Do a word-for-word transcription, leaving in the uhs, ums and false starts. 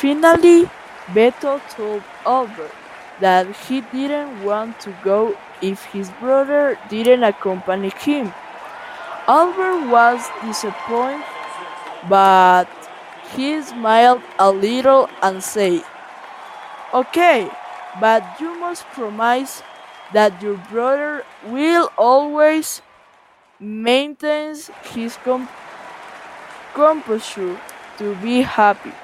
Finally, Beto told Albert that he didn't want to go if his brother didn't accompany him. Albert was disappointed, but he smiled a little and said, "Okay, but you must promise that your brother will always maintain his com- composure to be happy."